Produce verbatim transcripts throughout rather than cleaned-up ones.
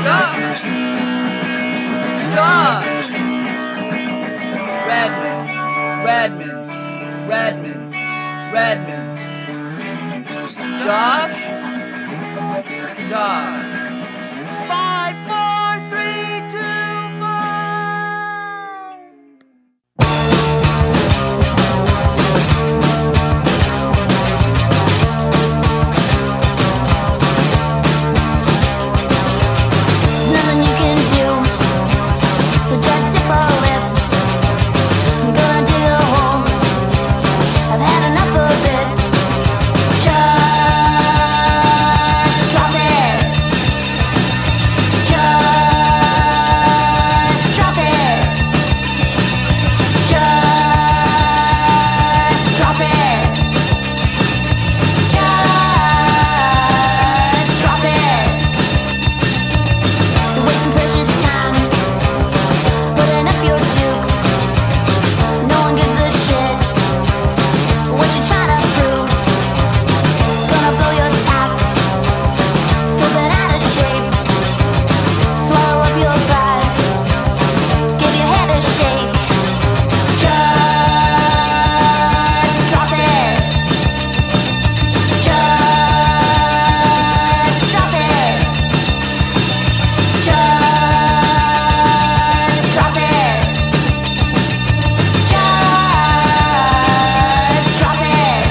Josh! Josh! Redmond, Redmond, Redmond, Redmond. Josh? Josh. Five, four, three, two, five. There's nothing you can do, so just zip a lip. I'm gonna dig a hole, I've had enough of it. Just drop it. Just drop it. Just drop it. Just drop it. You're wasting precious time, putting up your dukes. No one gives a shit what you try to prove. Gonna blow your top, slipping out of shape. Swallow up your pride, give your head a shake. Just drop it. Just drop it. Just drop it. Just drop it.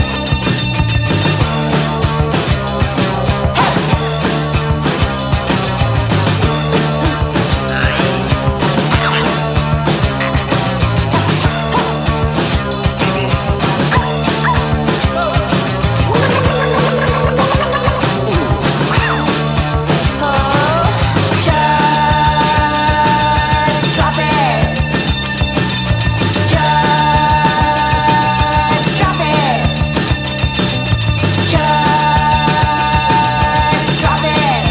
Oh, just drop it. Just drop it. Just drop it.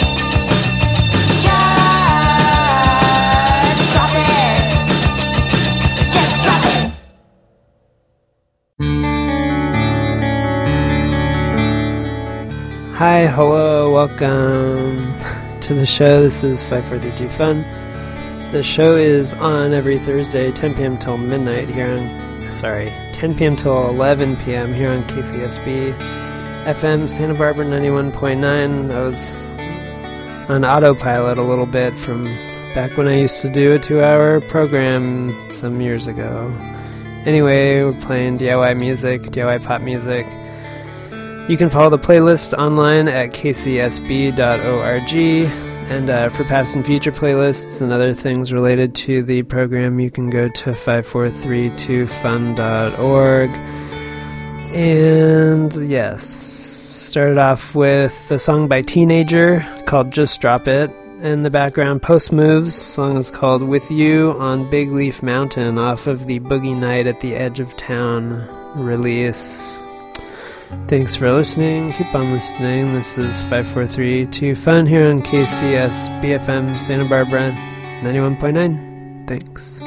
Just drop it. Just drop it. Hi, hello, welcome to the show. This is five four three two Fun. The show is on every Thursday, ten p.m. till midnight here on, sorry, ten p.m. till eleven p.m. here on K C S B F M Santa Barbara ninety-one point nine. I was on autopilot a little bit from back when I used to do a two-hour program some years ago. Anyway, we're playing D I Y music, D I Y pop music. You can follow the playlist online at k c s b dot org, and uh, for past and future playlists and other things related to the program, you can go to five four three two fun dot org. And yes, started off with a song by Teenager called Just Drop It. In the background, Post Moves. The song is called With You on Big Leaf Mountain off of the Boogie Night at the Edge of Town release. Thanks for listening. Keep on listening. This is five four three two Fun here on K C S B F M Santa Barbara ninety-one point nine. Thanks.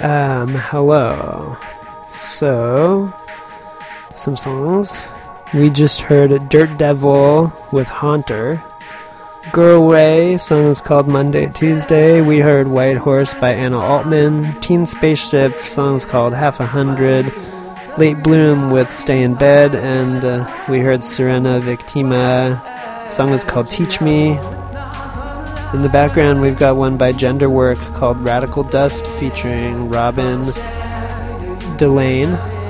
Um, hello. So, some songs. We just heard Dirt Devil with Haunter. Girl Ray, song is called Monday Tuesday. We heard White Horse by Anna Altman. Teen Spaceship, song is called Half a Hundred. Late Bloom with Stay in Bed. And uh, we heard Serena Victima, song is called Teach Me. In the background, we've got one by Genderwork called Radical Dust featuring Robin Delane.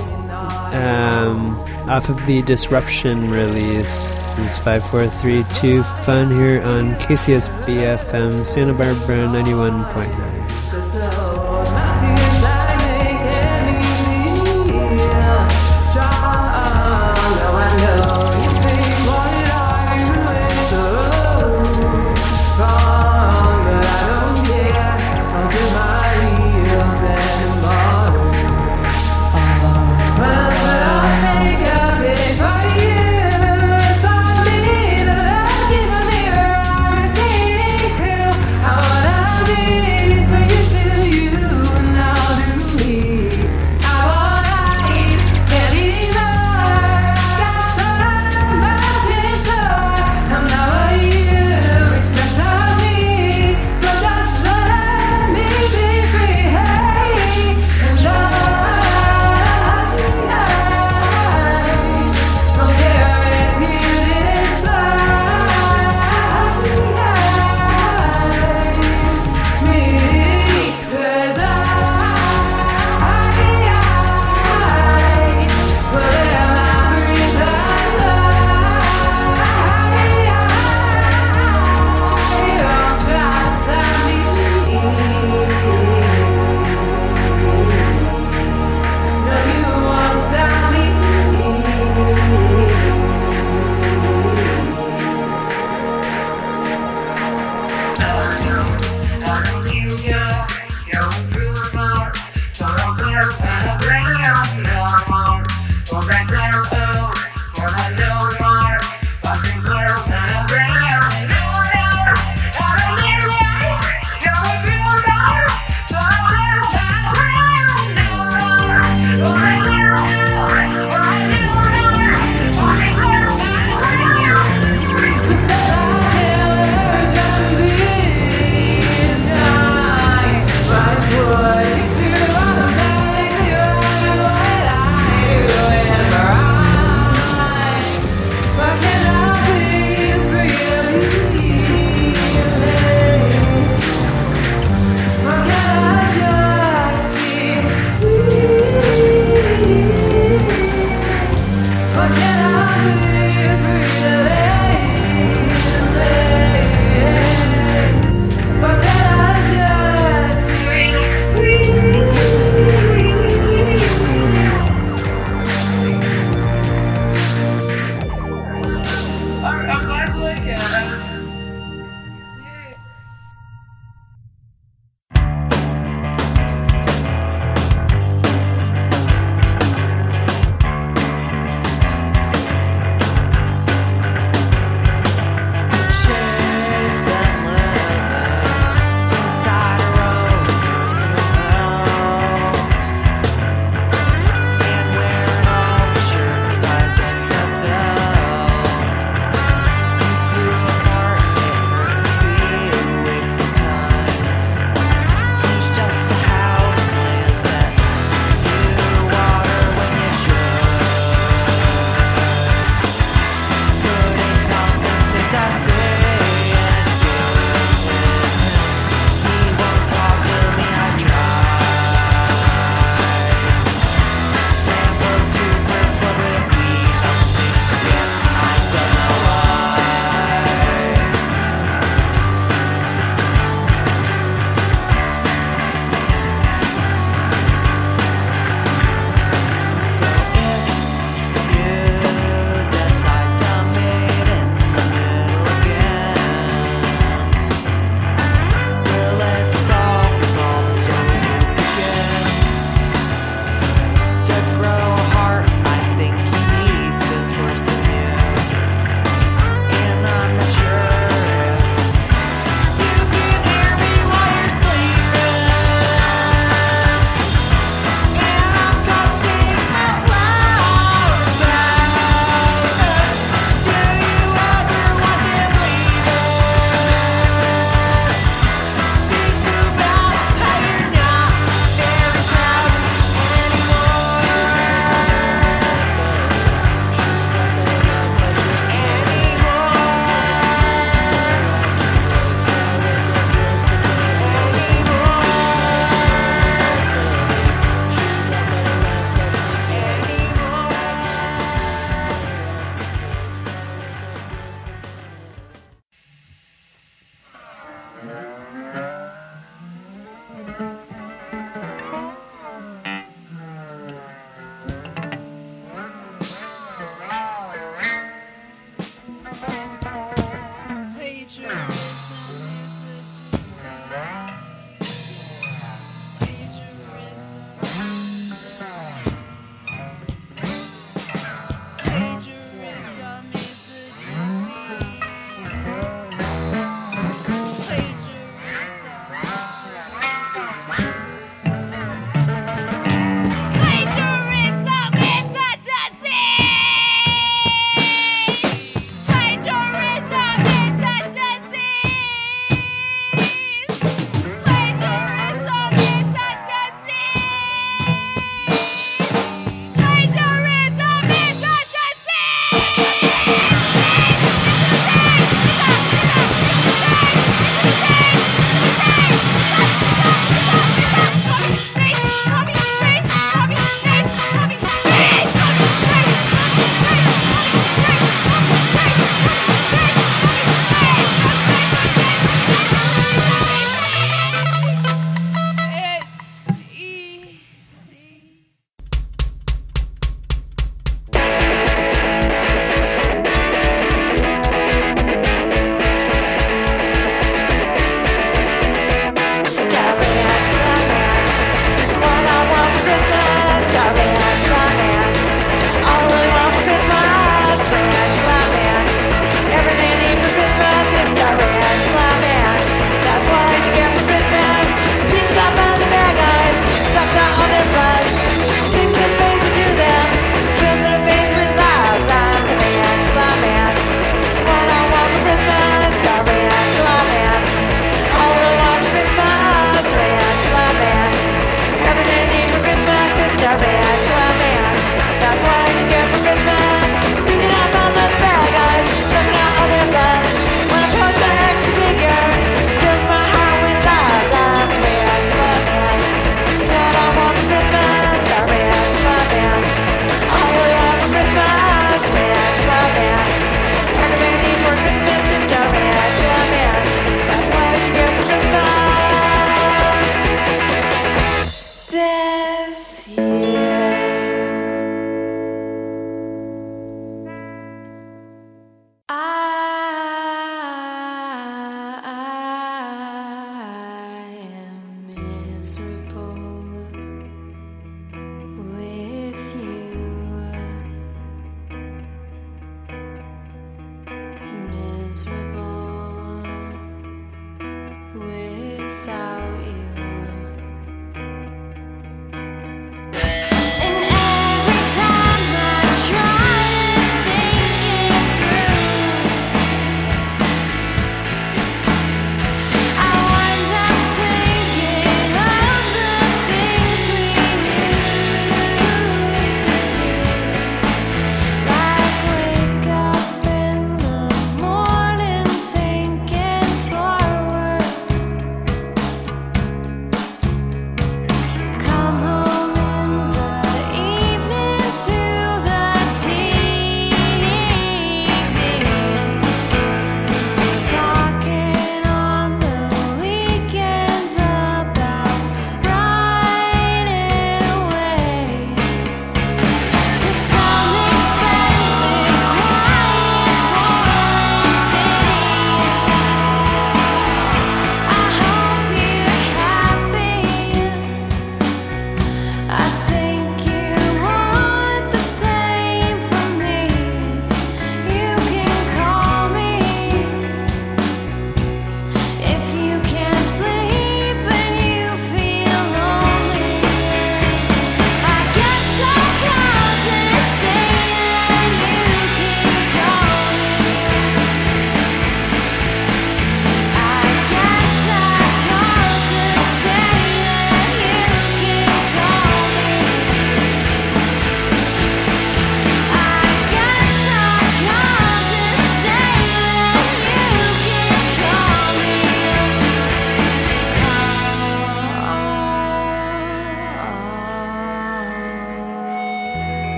Um, off of the Disruption release. This is five four three two Fun here on K C S B F M Santa Barbara ninety-one point nine. I wanna be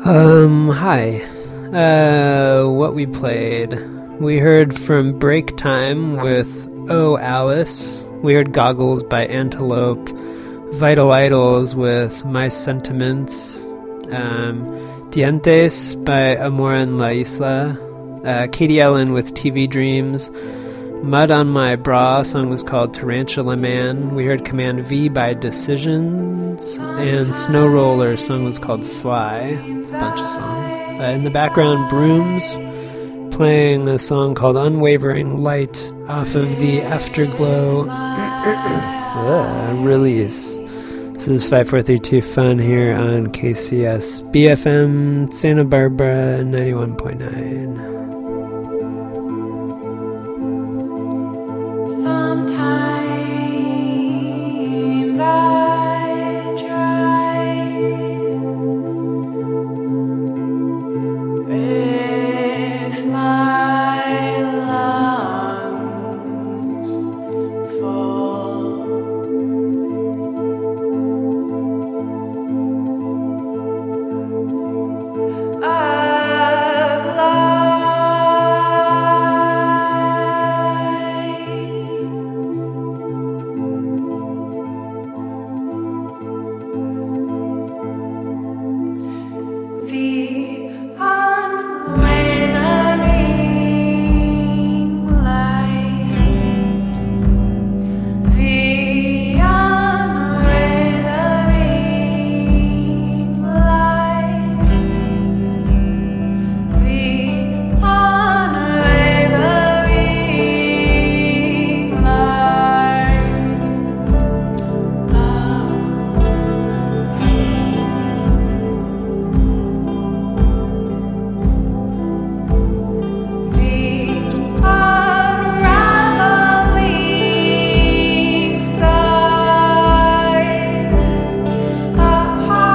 Um, hi. Uh, what we played. We heard from Break Time with Oh Alice. We heard Goggles by Antelope. Vital Idols with My Sentiments. Um, Dientes by Amor en la Isla. Uh, Katie Ellen with T V Dreams. Mud on My Bra, song was called Tarantula Man. We heard Command V by Decisions, and Snow Roller, song was called Sly. A bunch of songs. Uh, in the background, Brooms, playing a song called Unwavering Light off of the Afterglow uh, release. This is five four three two Fun here on K C S B F M Santa Barbara ninety-one point nine. Sometimes I drive with my lungs full of the unwavering light, the unwavering light, the unwavering unraveling signs of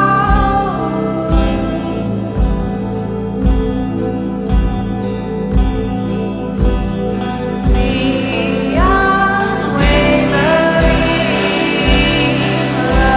the unwavering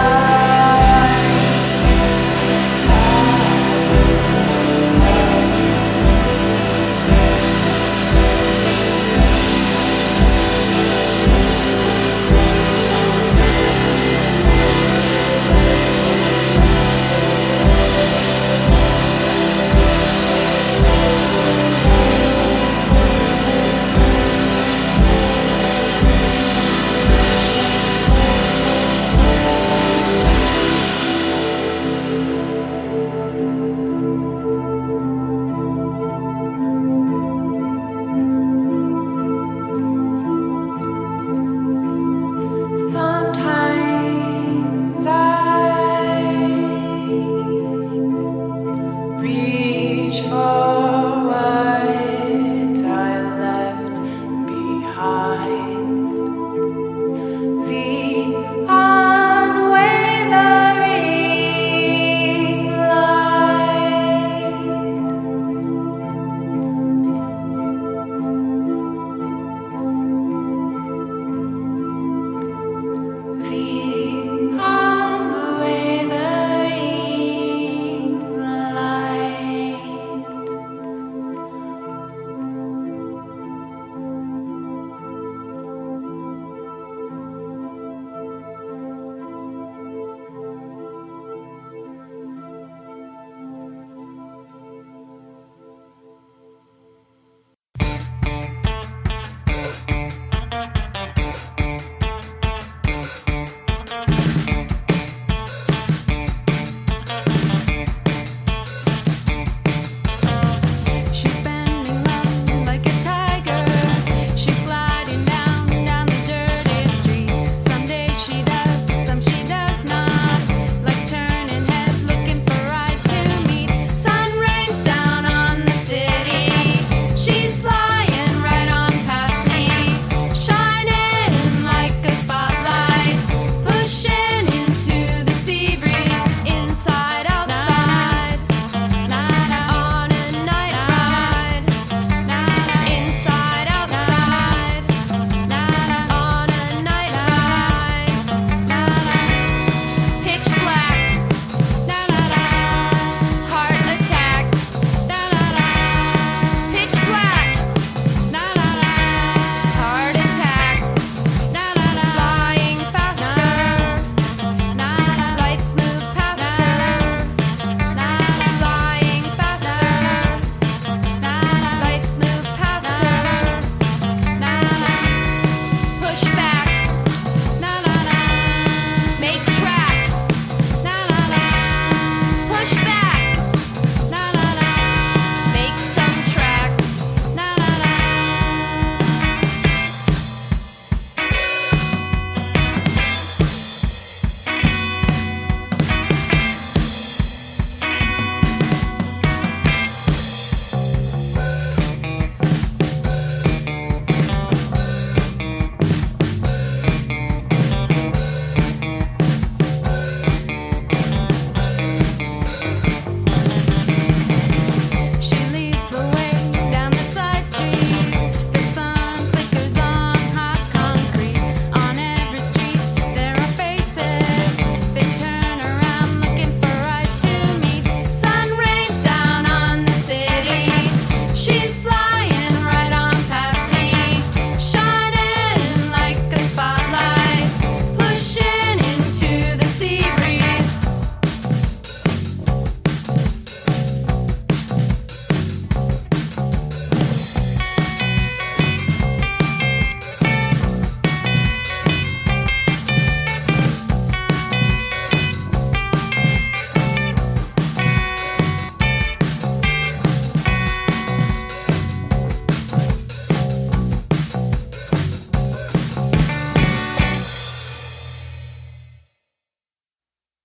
Sometimes I reach for what I left behind. The unwavering light, the unwavering light.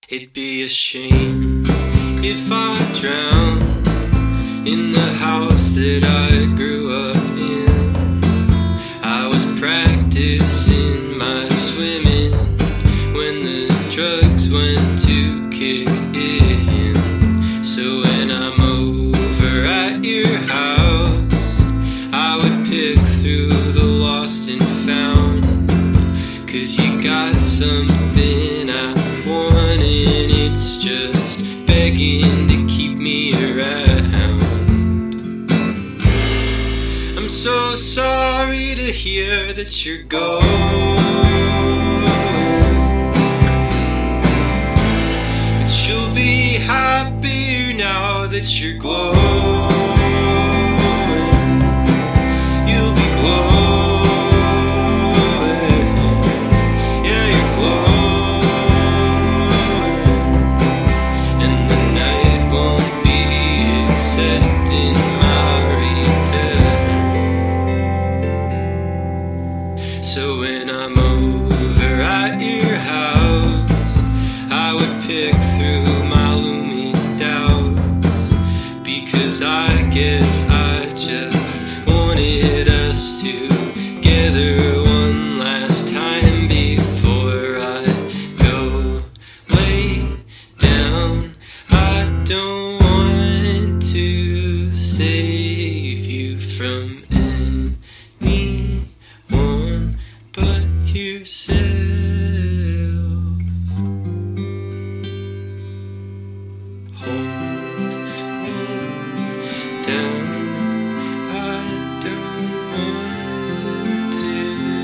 It'd be a shame if I drowned in the house that I grew up in. I was practicing my swimming when the drugs went to kick in. So when I'm over at your house, I would pick through the lost and found. 'Cause you got something I want and it's just begging to keep me around. I'm so sorry to hear that you're going, but you'll be happier now that you're glowing. You'll be glowing. So when I'm over at your house, I would pick through my looming doubts, because I guess I just wanted us together one last time before I go lay down. I don't want to save you from anyone but yourself. Hold me down. I don't want to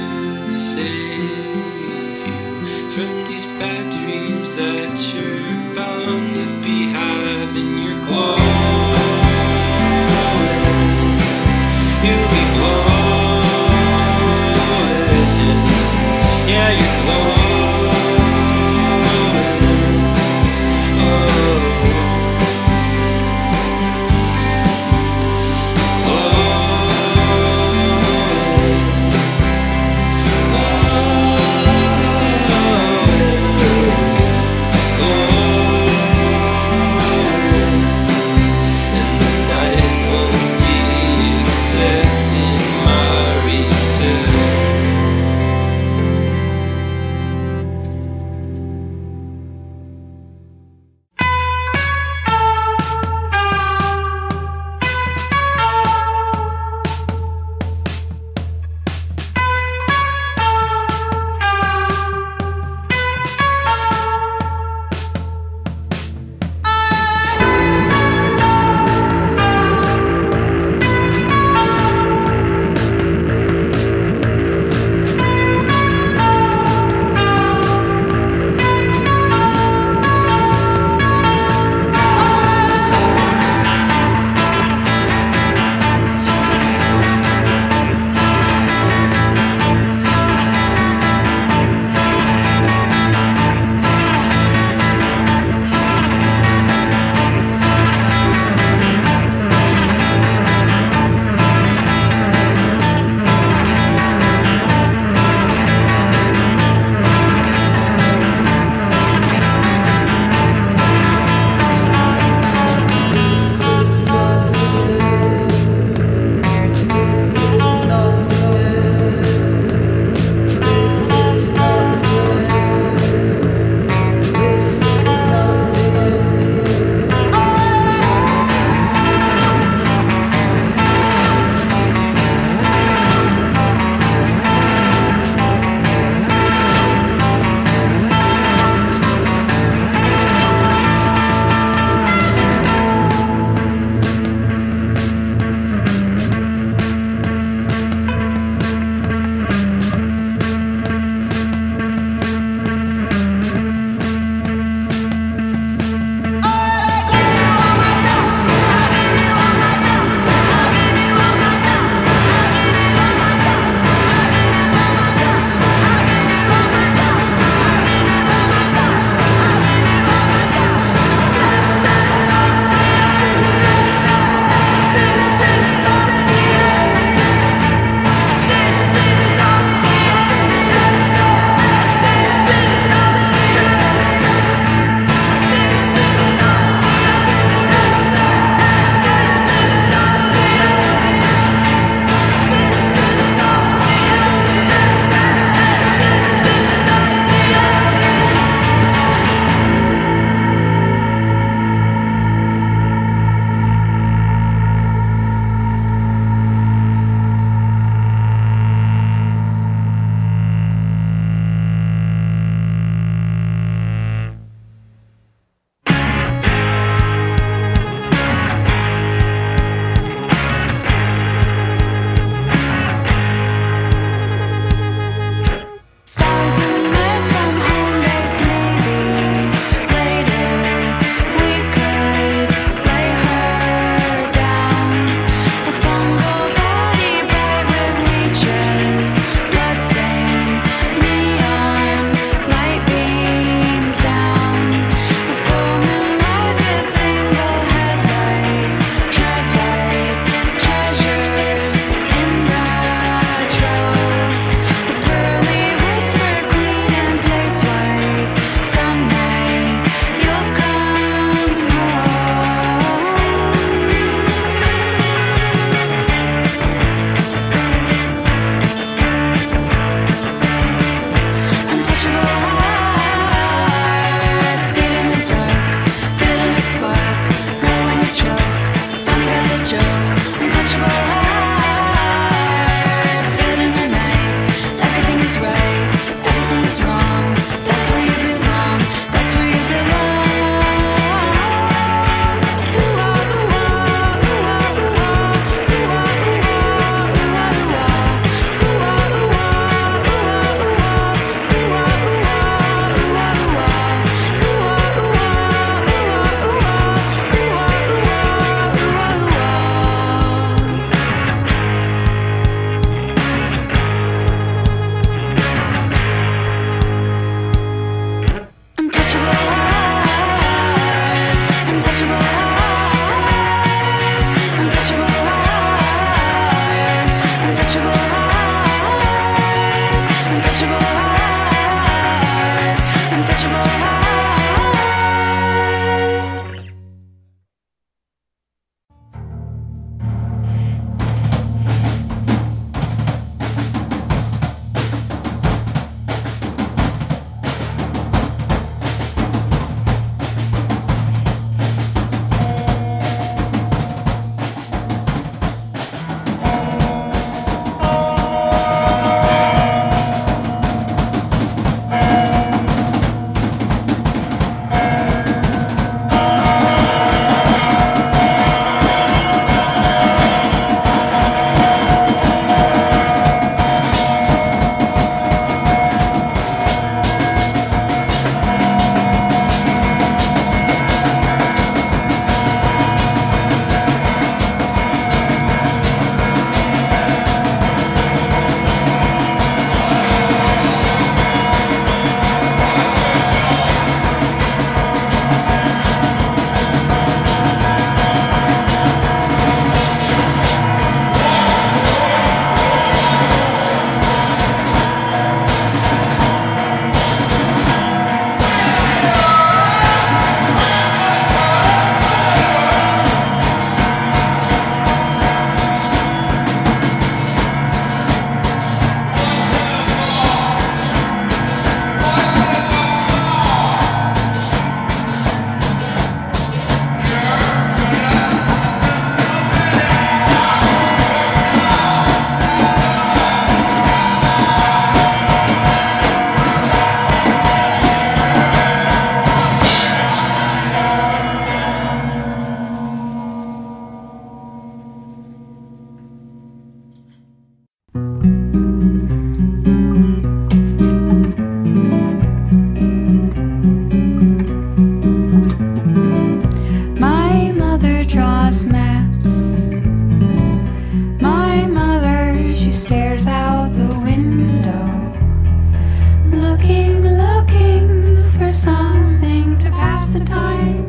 out the window, looking, looking for something to pass the time.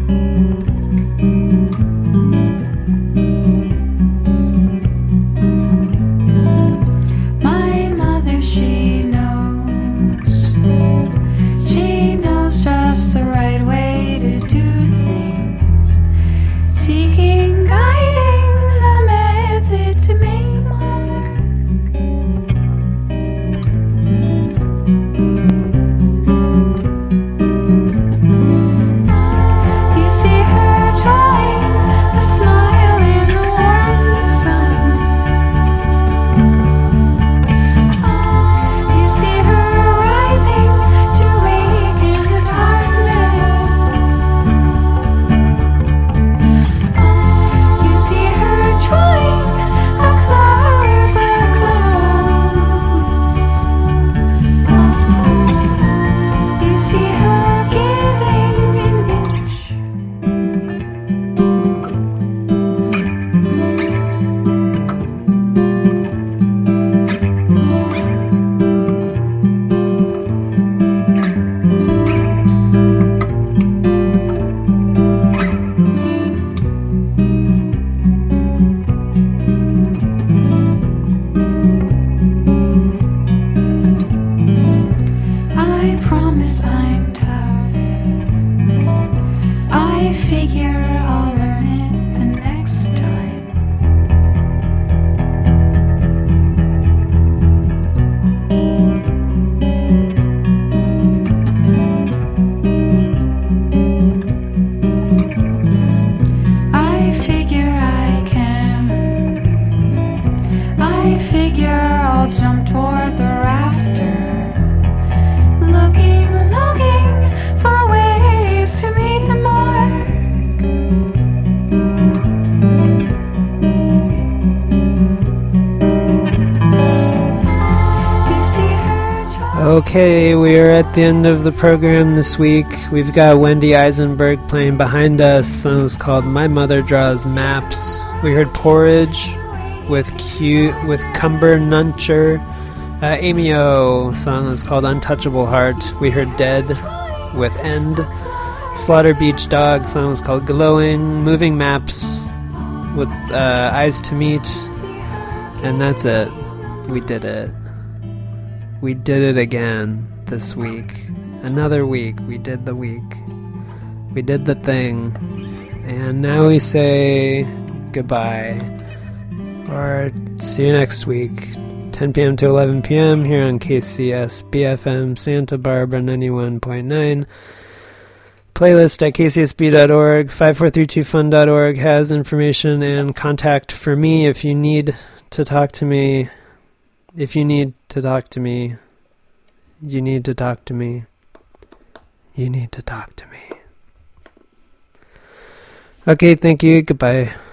My mother, she knows, she knows just the right way to do things, seeking, guiding the method to make mark. You see her drawing a smile in the warm sun. You see her rising to wake in the darkness. You see her drawing a close, a close. You see her giving an inch. I promise I'm tough. I figure I'll learn it the next time. I figure I can. I figure I'll jump toward the rafter, looking, looking for ways to meet the mark. You see her try. Okay, we are at the end of the program this week. We've got Wendy Eisenberg playing behind us. Song is called My Mother Draws Maps. We heard Porridge with Q with Cumber Nuncher. Uh, Amy O. Song is called Untouchable Heart. We heard Dead with End. Slaughter Beach Dog. Song is called Glowing. Moving Maps with uh, Eyes to Meet. And that's it. We did it. We did it again this week. Another week. We did the week. We did the thing. And now we say goodbye. Or see you next week. ten p.m. to eleven p.m. here on K C S B F M Santa Barbara ninety-one point nine. Playlist at k c s b dot org. five four three two fun dot org has information and contact for me if you need to talk to me. If you need to talk to me, you need to talk to me. You need to talk to me. Okay, thank you. Goodbye.